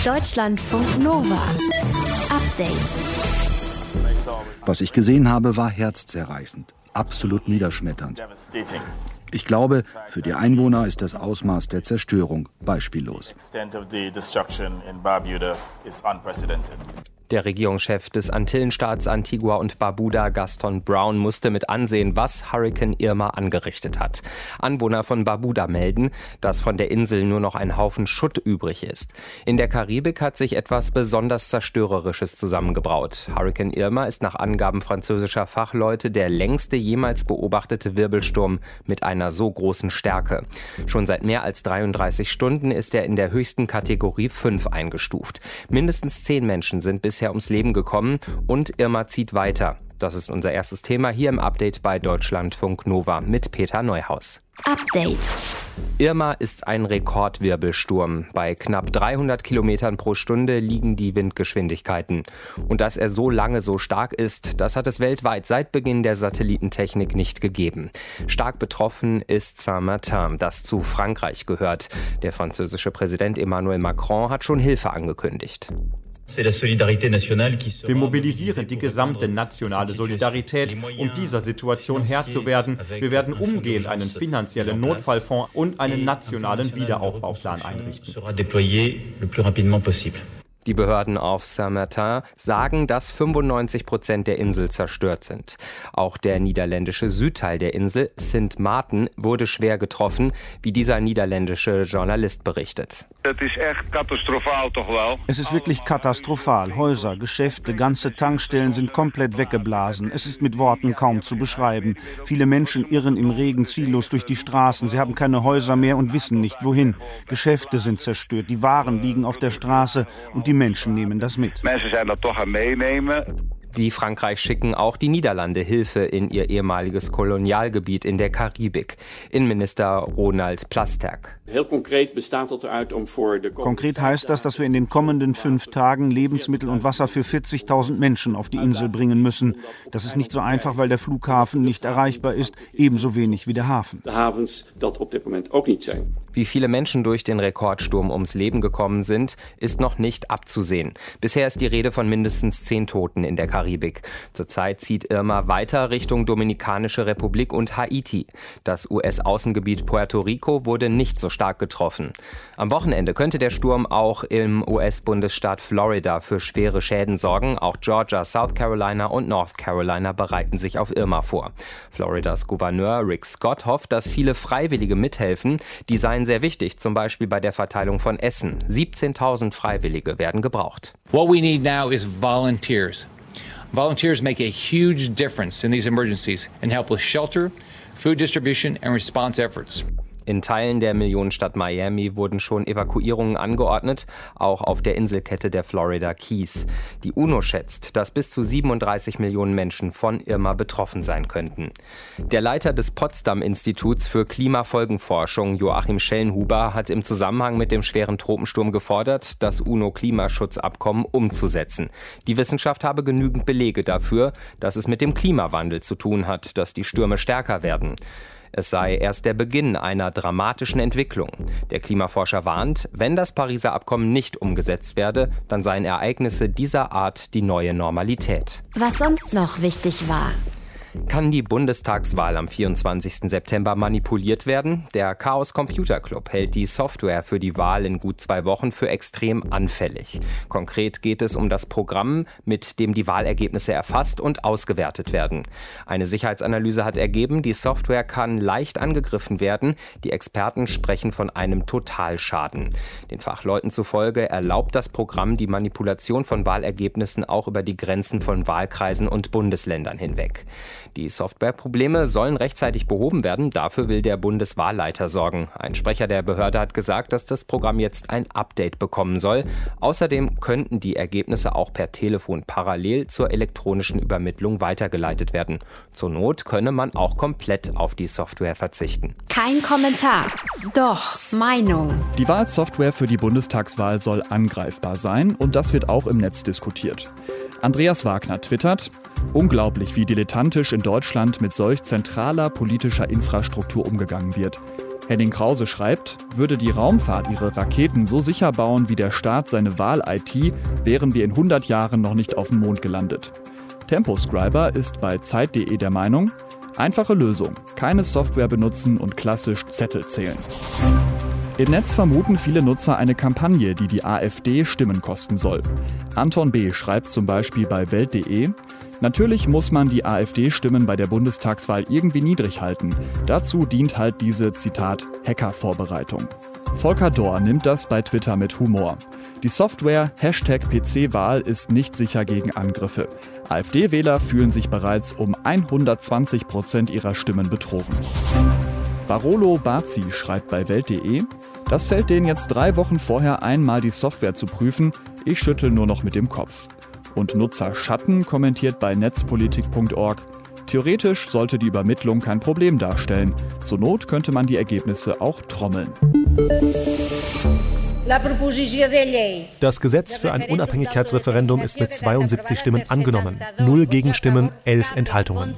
Deutschlandfunk Nova. Update. Was ich gesehen habe, war herzzerreißend, absolut niederschmetternd. Ich glaube, für die Einwohner ist das Ausmaß der Zerstörung beispiellos. Der Regierungschef des Antillenstaats Antigua und Barbuda, Gaston Brown, musste mit ansehen, was Hurrikan Irma angerichtet hat. Anwohner von Barbuda melden, dass von der Insel nur noch ein Haufen Schutt übrig ist. In der Karibik hat sich etwas besonders Zerstörerisches zusammengebraut. Hurrikan Irma ist nach Angaben französischer Fachleute der längste jemals beobachtete Wirbelsturm mit einer so großen Stärke. Schon seit mehr als 33 Stunden ist er in der höchsten Kategorie 5 eingestuft. Mindestens 10 Menschen sind bisher ums Leben gekommen und Irma zieht weiter. Das ist unser erstes Thema hier im Update bei Deutschlandfunk Nova mit Peter Neuhaus. Update. Irma ist ein Rekordwirbelsturm. Bei knapp 300 Kilometern pro Stunde liegen die Windgeschwindigkeiten. Und dass er so lange so stark ist, das hat es weltweit seit Beginn der Satellitentechnik nicht gegeben. Stark betroffen ist Saint-Martin, das zu Frankreich gehört. Der französische Präsident Emmanuel Macron hat schon Hilfe angekündigt. Wir mobilisieren die gesamte nationale Solidarität, um dieser Situation Herr zu werden. Wir werden umgehend einen finanziellen Notfallfonds und einen nationalen Wiederaufbauplan einrichten. Die Behörden auf Saint-Martin sagen, dass 95% der Insel zerstört sind. Auch der niederländische Südteil der Insel, Sint Maarten, wurde schwer getroffen, wie dieser niederländische Journalist berichtet. Es ist wirklich katastrophal. Häuser, Geschäfte, ganze Tankstellen sind komplett weggeblasen. Es ist mit Worten kaum zu beschreiben. Viele Menschen irren im Regen ziellos durch die Straßen. Sie haben keine Häuser mehr und wissen nicht, wohin. Geschäfte sind zerstört, die Waren liegen auf der Straße und die Menschen nehmen das mit. Wie Frankreich schicken auch die Niederlande Hilfe in ihr ehemaliges Kolonialgebiet in der Karibik. Innenminister Ronald Plasterk. Konkret heißt das, dass wir in den kommenden 5 Tagen Lebensmittel und Wasser für 40.000 Menschen auf die Insel bringen müssen. Das ist nicht so einfach, weil der Flughafen nicht erreichbar ist, ebenso wenig wie der Hafen. Wie viele Menschen durch den Rekordsturm ums Leben gekommen sind, ist noch nicht abzusehen. Bisher ist die Rede von mindestens 10 Toten in der Karibik. Zurzeit zieht Irma weiter Richtung Dominikanische Republik und Haiti. Das US-Außengebiet Puerto Rico wurde nicht so stark getroffen. Am Wochenende könnte der Sturm auch im US-Bundesstaat Florida für schwere Schäden sorgen. Auch Georgia, South Carolina und North Carolina bereiten sich auf Irma vor. Floridas Gouverneur Rick Scott hofft, dass viele Freiwillige mithelfen. Die seien sehr wichtig, zum Beispiel bei der Verteilung von Essen. 17.000 Freiwillige werden gebraucht. What we need now is volunteers. Volunteers make a huge difference in these emergencies and help with shelter, food distribution and response efforts. In Teilen der Millionenstadt Miami wurden schon Evakuierungen angeordnet, auch auf der Inselkette der Florida Keys. Die UNO schätzt, dass bis zu 37 Millionen Menschen von Irma betroffen sein könnten. Der Leiter des Potsdam-Instituts für Klimafolgenforschung, Joachim Schellenhuber, hat im Zusammenhang mit dem schweren Tropensturm gefordert, das UNO-Klimaschutzabkommen umzusetzen. Die Wissenschaft habe genügend Belege dafür, dass es mit dem Klimawandel zu tun hat, dass die Stürme stärker werden. Es sei erst der Beginn einer dramatischen Entwicklung. Der Klimaforscher warnt, wenn das Pariser Abkommen nicht umgesetzt werde, dann seien Ereignisse dieser Art die neue Normalität. Was sonst noch wichtig war. Kann die Bundestagswahl am 24. September manipuliert werden? Der Chaos Computer Club hält die Software für die Wahl in gut 2 Wochen für extrem anfällig. Konkret geht es um das Programm, mit dem die Wahlergebnisse erfasst und ausgewertet werden. Eine Sicherheitsanalyse hat ergeben, die Software kann leicht angegriffen werden. Die Experten sprechen von einem Totalschaden. Den Fachleuten zufolge erlaubt das Programm die Manipulation von Wahlergebnissen auch über die Grenzen von Wahlkreisen und Bundesländern hinweg. Die Softwareprobleme sollen rechtzeitig behoben werden. Dafür will der Bundeswahlleiter sorgen. Ein Sprecher der Behörde hat gesagt, dass das Programm jetzt ein Update bekommen soll. Außerdem könnten die Ergebnisse auch per Telefon parallel zur elektronischen Übermittlung weitergeleitet werden. Zur Not könne man auch komplett auf die Software verzichten. Kein Kommentar. Doch, Meinung. Die Wahlsoftware für die Bundestagswahl soll angreifbar sein und das wird auch im Netz diskutiert. Andreas Wagner twittert: Unglaublich, wie dilettantisch in Deutschland mit solch zentraler politischer Infrastruktur umgegangen wird. Henning Krause schreibt, würde die Raumfahrt ihre Raketen so sicher bauen wie der Staat seine Wahl-IT, wären wir in 100 Jahren noch nicht auf dem Mond gelandet. Temposcriber ist bei Zeit.de der Meinung, einfache Lösung, keine Software benutzen und klassisch Zettel zählen. Im Netz vermuten viele Nutzer eine Kampagne, die die AfD Stimmen kosten soll. Anton B. schreibt zum Beispiel bei Welt.de, natürlich muss man die AfD-Stimmen bei der Bundestagswahl irgendwie niedrig halten. Dazu dient halt diese, Zitat, Hacker-Vorbereitung. Volker Dohr nimmt das bei Twitter mit Humor. Die Software #PC-Wahl ist nicht sicher gegen Angriffe. AfD-Wähler fühlen sich bereits um 120% ihrer Stimmen betrogen. Barolo Bazi schreibt bei Welt.de, das fällt denen jetzt 3 Wochen vorher ein, mal die Software zu prüfen. Ich schüttel nur noch mit dem Kopf. Und Nutzer Schatten kommentiert bei netzpolitik.org, theoretisch sollte die Übermittlung kein Problem darstellen. Zur Not könnte man die Ergebnisse auch trommeln. Das Gesetz für ein Unabhängigkeitsreferendum ist mit 72 Stimmen angenommen. 0 Gegenstimmen, 11 Enthaltungen.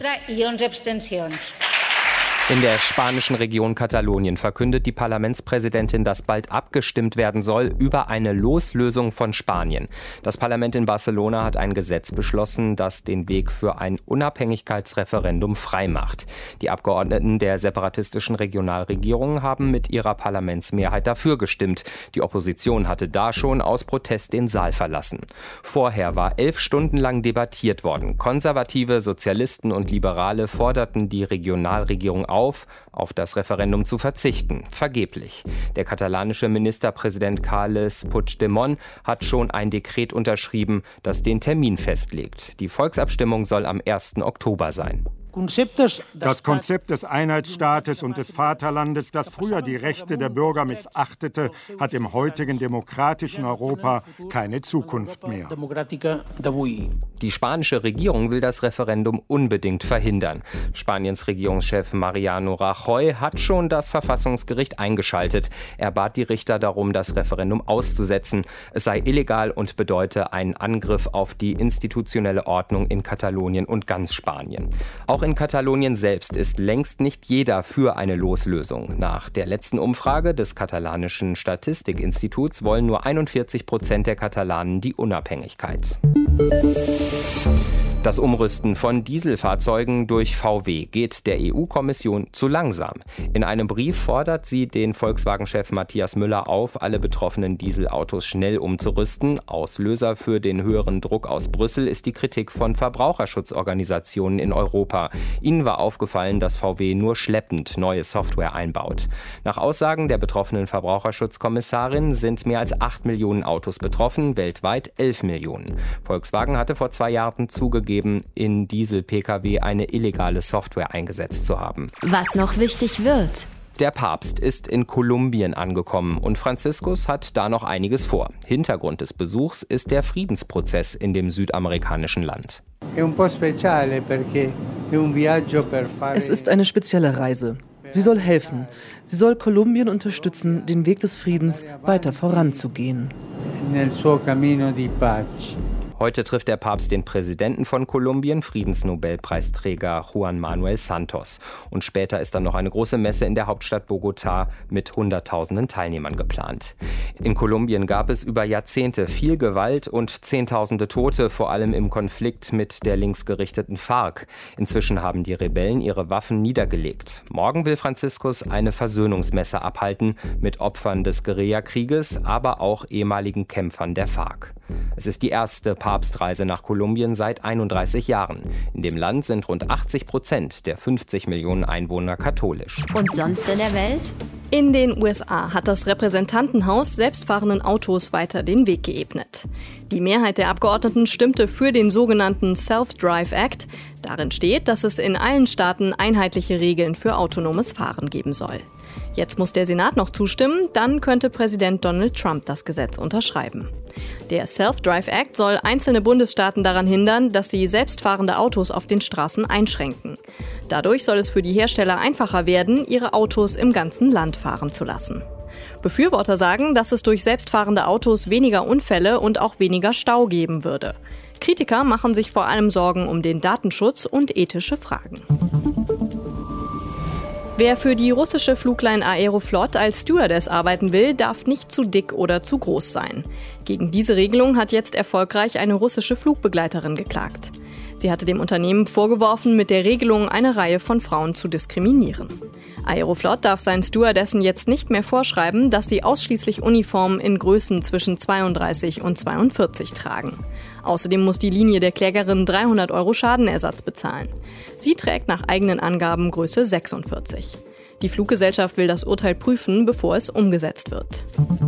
In der spanischen Region Katalonien verkündet die Parlamentspräsidentin, dass bald abgestimmt werden soll über eine Loslösung von Spanien. Das Parlament in Barcelona hat ein Gesetz beschlossen, das den Weg für ein Unabhängigkeitsreferendum freimacht. Die Abgeordneten der separatistischen Regionalregierung haben mit ihrer Parlamentsmehrheit dafür gestimmt. Die Opposition hatte da schon aus Protest den Saal verlassen. Vorher war 11 Stunden lang debattiert worden. Konservative, Sozialisten und Liberale forderten die Regionalregierung auf das Referendum zu verzichten. Vergeblich. Der katalanische Ministerpräsident Carles Puigdemont hat schon ein Dekret unterschrieben, das den Termin festlegt. Die Volksabstimmung soll am 1. Oktober sein. Das Konzept des Einheitsstaates und des Vaterlandes, das früher die Rechte der Bürger missachtete, hat im heutigen demokratischen Europa keine Zukunft mehr. Die spanische Regierung will das Referendum unbedingt verhindern. Spaniens Regierungschef Mariano Rajoy hat schon das Verfassungsgericht eingeschaltet. Er bat die Richter darum, das Referendum auszusetzen. Es sei illegal und bedeute einen Angriff auf die institutionelle Ordnung in Katalonien und ganz Spanien. Auch in Katalonien selbst ist längst nicht jeder für eine Loslösung. Nach der letzten Umfrage des katalanischen Statistikinstituts wollen nur 41% der Katalanen die Unabhängigkeit. Das Umrüsten von Dieselfahrzeugen durch VW geht der EU-Kommission zu langsam. In einem Brief fordert sie den Volkswagen-Chef Matthias Müller auf, alle betroffenen Dieselautos schnell umzurüsten. Auslöser für den höheren Druck aus Brüssel ist die Kritik von Verbraucherschutzorganisationen in Europa. Ihnen war aufgefallen, dass VW nur schleppend neue Software einbaut. Nach Aussagen der betroffenen Verbraucherschutzkommissarin sind mehr als 8 Millionen Autos betroffen, weltweit 11 Millionen. Volkswagen hatte vor 2 Jahren zugegeben, in Diesel-Pkw eine illegale Software eingesetzt zu haben. Was noch wichtig wird. Der Papst ist in Kolumbien angekommen und Franziskus hat da noch einiges vor. Hintergrund des Besuchs ist der Friedensprozess in dem südamerikanischen Land. Es ist eine spezielle Reise. Sie soll helfen. Sie soll Kolumbien unterstützen, den Weg des Friedens weiter voranzugehen. Heute trifft der Papst den Präsidenten von Kolumbien, Friedensnobelpreisträger Juan Manuel Santos. Und später ist dann noch eine große Messe in der Hauptstadt Bogotá mit Hunderttausenden Teilnehmern geplant. In Kolumbien gab es über Jahrzehnte viel Gewalt und Zehntausende Tote, vor allem im Konflikt mit der linksgerichteten FARC. Inzwischen haben die Rebellen ihre Waffen niedergelegt. Morgen will Franziskus eine Versöhnungsmesse abhalten mit Opfern des Guerillakrieges, aber auch ehemaligen Kämpfern der FARC. Es ist die erste Papstreise nach Kolumbien seit 31 Jahren. In dem Land sind rund 80% der 50 Millionen Einwohner katholisch. Und sonst in der Welt? In den USA hat das Repräsentantenhaus selbstfahrenden Autos weiter den Weg geebnet. Die Mehrheit der Abgeordneten stimmte für den sogenannten Self-Drive Act. Darin steht, dass es in allen Staaten einheitliche Regeln für autonomes Fahren geben soll. Jetzt muss der Senat noch zustimmen, dann könnte Präsident Donald Trump das Gesetz unterschreiben. Der Self-Drive Act soll einzelne Bundesstaaten daran hindern, dass sie selbstfahrende Autos auf den Straßen einschränken. Dadurch soll es für die Hersteller einfacher werden, ihre Autos im ganzen Land fahren zu lassen. Befürworter sagen, dass es durch selbstfahrende Autos weniger Unfälle und auch weniger Stau geben würde. Kritiker machen sich vor allem Sorgen um den Datenschutz und ethische Fragen. Wer für die russische Flugline Aeroflot als Stewardess arbeiten will, darf nicht zu dick oder zu groß sein. Gegen diese Regelung hat jetzt erfolgreich eine russische Flugbegleiterin geklagt. Sie hatte dem Unternehmen vorgeworfen, mit der Regelung eine Reihe von Frauen zu diskriminieren. Aeroflot darf seinen Stewardessen jetzt nicht mehr vorschreiben, dass sie ausschließlich Uniformen in Größen zwischen 32 und 42 tragen. Außerdem muss die Linie der Klägerin 300 € Schadenersatz bezahlen. Sie trägt nach eigenen Angaben Größe 46. Die Fluggesellschaft will das Urteil prüfen, bevor es umgesetzt wird.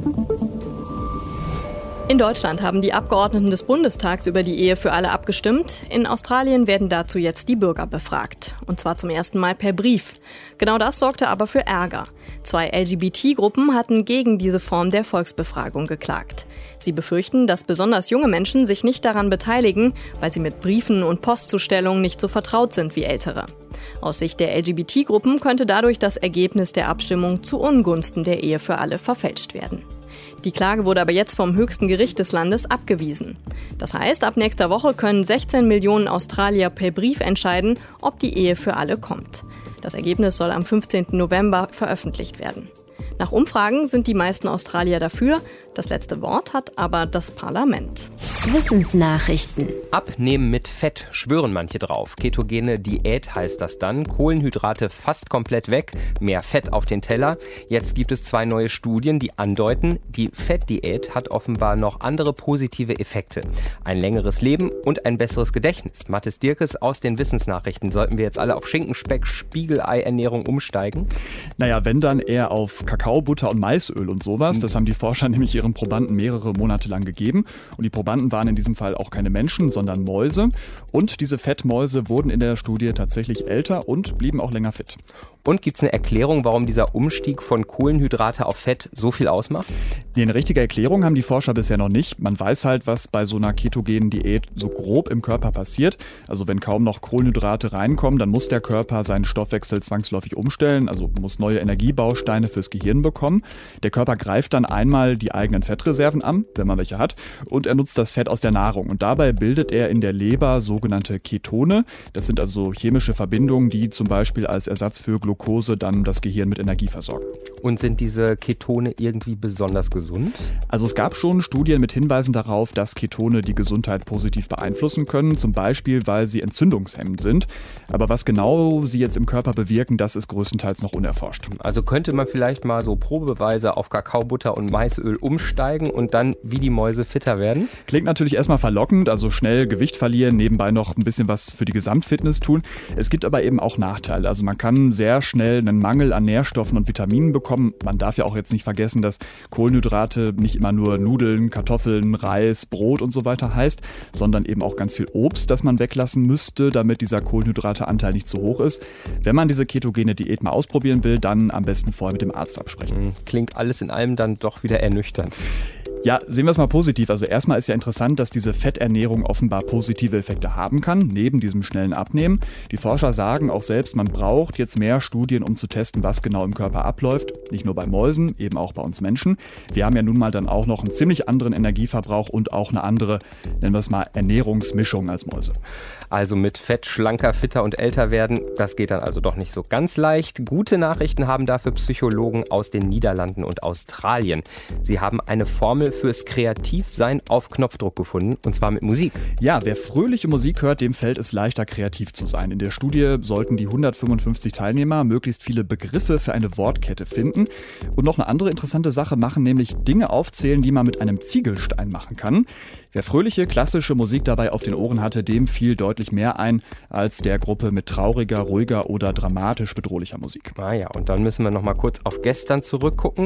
In Deutschland haben die Abgeordneten des Bundestags über die Ehe für alle abgestimmt. In Australien werden dazu jetzt die Bürger befragt. Und zwar zum ersten Mal per Brief. Genau das sorgte aber für Ärger. 2 LGBT-Gruppen hatten gegen diese Form der Volksbefragung geklagt. Sie befürchten, dass besonders junge Menschen sich nicht daran beteiligen, weil sie mit Briefen und Postzustellungen nicht so vertraut sind wie Ältere. Aus Sicht der LGBT-Gruppen könnte dadurch das Ergebnis der Abstimmung zu Ungunsten der Ehe für alle verfälscht werden. Die Klage wurde aber jetzt vom höchsten Gericht des Landes abgewiesen. Das heißt, ab nächster Woche können 16 Millionen Australier per Brief entscheiden, ob die Ehe für alle kommt. Das Ergebnis soll am 15. November veröffentlicht werden. Nach Umfragen sind die meisten Australier dafür. Das letzte Wort hat aber das Parlament. Wissensnachrichten. Abnehmen mit Fett, schwören manche drauf. Ketogene Diät heißt das dann. Kohlenhydrate fast komplett weg, mehr Fett auf den Teller. Jetzt gibt es 2 neue Studien, die andeuten, die Fettdiät hat offenbar noch andere positive Effekte. Ein längeres Leben und ein besseres Gedächtnis. Mathis Dierkes aus den Wissensnachrichten. Sollten wir jetzt alle auf Schinken, Speck, Spiegelei-Ernährung umsteigen? Naja, wenn dann eher auf Kakao, Butter und Maisöl und sowas. Das haben die Forscher nämlich ihren Probanden mehrere Monate lang gegeben. Und die Probanden waren in diesem Fall auch keine Menschen, sondern Mäuse. Und diese Fettmäuse wurden in der Studie tatsächlich älter und blieben auch länger fit. Und gibt es eine Erklärung, warum dieser Umstieg von Kohlenhydrate auf Fett so viel ausmacht? Nee, eine richtige Erklärung haben die Forscher bisher noch nicht. Man weiß halt, was bei so einer ketogenen Diät so grob im Körper passiert. Also wenn kaum noch Kohlenhydrate reinkommen, dann muss der Körper seinen Stoffwechsel zwangsläufig umstellen, also muss neue Energiebausteine fürs Gehirn bekommen. Der Körper greift dann einmal die eigenen Fettreserven an, wenn man welche hat, und er nutzt das Fett aus der Nahrung. Und dabei bildet er in der Leber sogenannte Ketone. Das sind also chemische Verbindungen, die zum Beispiel als Ersatz für Glucose dann das Gehirn mit Energie versorgen. Und sind diese Ketone irgendwie besonders gesund? Also es gab schon Studien mit Hinweisen darauf, dass Ketone die Gesundheit positiv beeinflussen können, zum Beispiel, weil sie entzündungshemmend sind. Aber was genau sie jetzt im Körper bewirken, das ist größtenteils noch unerforscht. Also könnte man vielleicht mal so probeweise auf Kakao, Butter und Maisöl umsteigen und dann wie die Mäuse fitter werden? Klingt natürlich erstmal verlockend, also schnell Gewicht verlieren, nebenbei noch ein bisschen was für die Gesamtfitness tun. Es gibt aber eben auch Nachteile. Also man kann sehr schnell einen Mangel an Nährstoffen und Vitaminen bekommen. Man darf ja auch jetzt nicht vergessen, dass Kohlenhydrate nicht immer nur Nudeln, Kartoffeln, Reis, Brot und so weiter heißt, sondern eben auch ganz viel Obst, das man weglassen müsste, damit dieser Kohlenhydrateanteil nicht zu hoch ist. Wenn man diese ketogene Diät mal ausprobieren will, dann am besten vorher mit dem Arzt absprechen. Klingt alles in allem dann doch wieder ernüchternd. Ja, sehen wir es mal positiv. Also erstmal ist ja interessant, dass diese Fetternährung offenbar positive Effekte haben kann, neben diesem schnellen Abnehmen. Die Forscher sagen auch selbst, man braucht jetzt mehr Studien, um zu testen, was genau im Körper abläuft. Nicht nur bei Mäusen, eben auch bei uns Menschen. Wir haben ja nun mal dann auch noch einen ziemlich anderen Energieverbrauch und auch eine andere, nennen wir es mal, Ernährungsmischung als Mäuse. Also mit Fett schlanker, fitter und älter werden, das geht dann also doch nicht so ganz leicht. Gute Nachrichten haben dafür Psychologen aus den Niederlanden und Australien. Sie haben eine Formel fürs Kreativsein auf Knopfdruck gefunden, und zwar mit Musik. Ja, wer fröhliche Musik hört, dem fällt es leichter, kreativ zu sein. In der Studie sollten die 155 Teilnehmer möglichst viele Begriffe für eine Wortkette finden. Und noch eine andere interessante Sache machen, nämlich Dinge aufzählen, die man mit einem Ziegelstein machen kann. Wer fröhliche, klassische Musik dabei auf den Ohren hatte, dem fiel deutlich mehr ein als der Gruppe mit trauriger, ruhiger oder dramatisch bedrohlicher Musik. Ah ja, und dann müssen wir noch mal kurz auf gestern zurückgucken.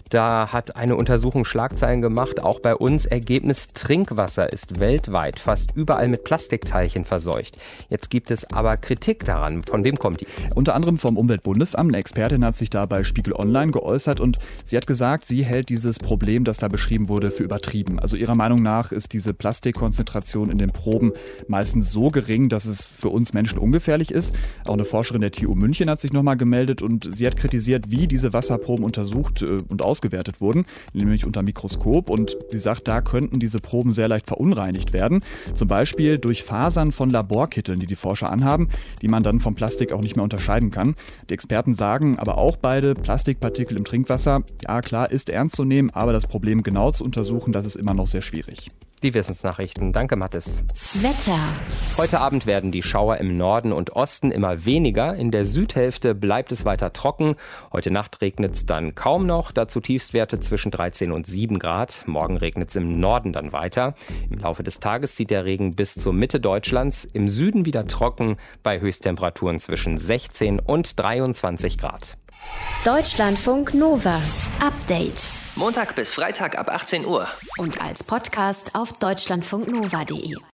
Da hat eine Untersuchung Schlagzeilen gemacht, auch bei uns. Ergebnis: Trinkwasser ist weltweit fast überall mit Plastikteilchen verseucht. Jetzt gibt es aber Kritik daran. Von wem kommt die? Unter anderem vom Umweltbundesamt. Eine Expertin hat sich da bei Spiegel Online geäußert und sie hat gesagt, sie hält dieses Problem, das da beschrieben wurde, für übertrieben. Also ihrer Meinung nach ist diese Plastikkonzentration in den Proben meistens so gering, gering, dass es für uns Menschen ungefährlich ist. Auch eine Forscherin der TU München hat sich nochmal gemeldet und sie hat kritisiert, wie diese Wasserproben untersucht und ausgewertet wurden, nämlich unter Mikroskop. Und sie sagt, da könnten diese Proben sehr leicht verunreinigt werden. Zum Beispiel durch Fasern von Laborkitteln, die Forscher anhaben, die man dann vom Plastik auch nicht mehr unterscheiden kann. Die Experten sagen aber auch beide, Plastikpartikel im Trinkwasser, ja klar, ist ernst zu nehmen, aber das Problem genau zu untersuchen, das ist immer noch sehr schwierig. Die Wissensnachrichten. Danke, Mathis. Wetter. Heute Abend werden die Schauer im Norden und Osten immer weniger. In der Südhälfte bleibt es weiter trocken. Heute Nacht regnet es dann kaum noch. Dazu Tiefstwerte zwischen 13 und 7 Grad. Morgen regnet es im Norden dann weiter. Im Laufe des Tages zieht der Regen bis zur Mitte Deutschlands. Im Süden wieder trocken bei Höchsttemperaturen zwischen 16 und 23 Grad. Deutschlandfunk Nova. Update. Montag bis Freitag ab 18 Uhr. Und als Podcast auf deutschlandfunknova.de.